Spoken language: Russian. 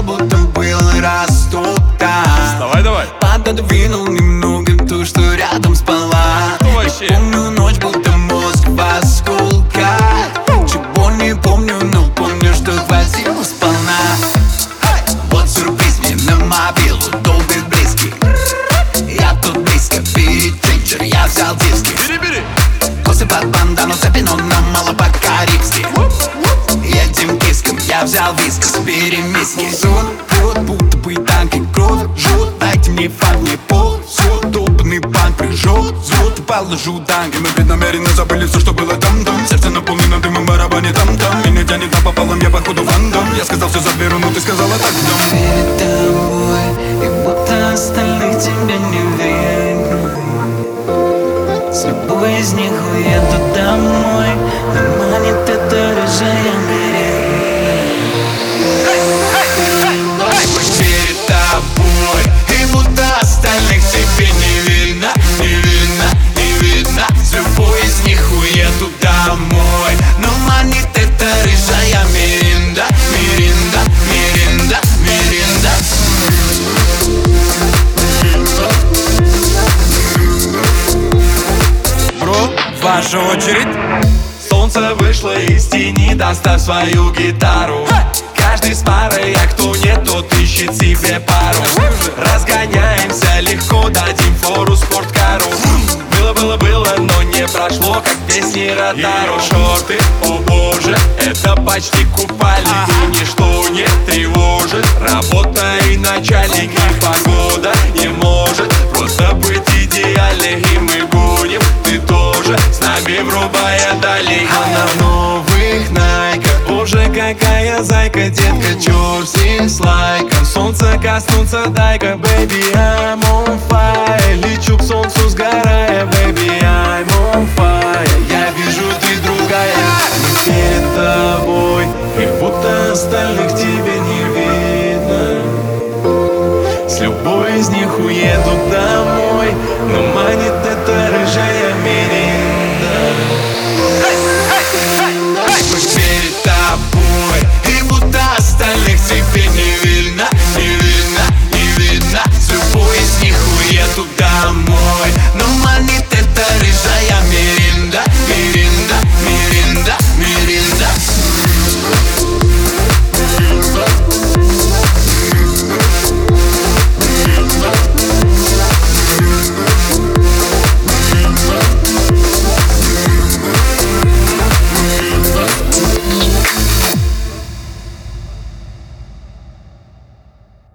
будто был раз тут так. Давай. Пододвинул немного то, что рядом спала. Вообще. Я помню ночь, будто мозг в осколках. Чего не помню, но помню, что хватило сполна. Вот сюрприз мне на мобилу, долгий близкий. Я тут близко, переченджер, я взял диски. Бери. Косы под бандану, цепину нам мало по-карибски. Едем киском, я взял вискас, перемиски. Зуд, будто бы танки кровь жжет. Дайте мне фан, мне пол, все, долбанный банк прижет. Зуд, положу данки. Мы преднамеренно забыли все, что было там-там. Сердце наполнено дымом, барабане там-там. Меня тянет напополам, я походу фандом. Я сказал все заберу, но ты сказала так, дом. Перед тобой, и будто остальных тебя не видно. С любой из них уеду домой, но манит эта рыжая беременна. Перед тобой, и будто остальных тебе не видно, не видно, не видно. С любой из них уеду домой, но манит эта рыжая Миринда, Миринда, Миринда, Миринда. Бро, ваша очередь. Солнце вышло из тени, доставь свою гитару. Каждый с парой, а кто нет, тот ищет себе пару. Разгоняемся легко, дадим фору спорткару. Было, но не прошло, как песни Ротару. Шорты, о боже, это почти купальник. И ничто не тревожит, работа и начальник. И погода не может просто быть идеальной. И мы гоним, ты тоже, с нами врубая дали. Она в новых найках, боже, какая зайка, детка, черти с лайком. Солнце коснуться, дай-ка, baby, I'm on fire. Лечу к солнцу,